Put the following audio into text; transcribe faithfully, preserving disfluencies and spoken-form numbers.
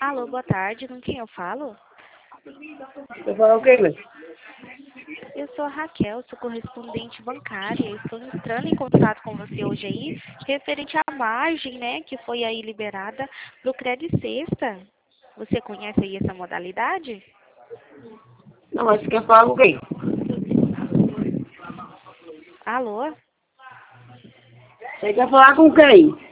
Alô, boa tarde. Com quem eu falo? Você fala o quê, velho? Eu sou a Raquel, sou correspondente bancária. Eu estou entrando em contato com você hoje aí, referente à margem, né, que foi aí liberada para o Crédito Sexta. Você conhece aí essa modalidade? Não, mas você quer falar com quem? Alô? Você quer falar com quem?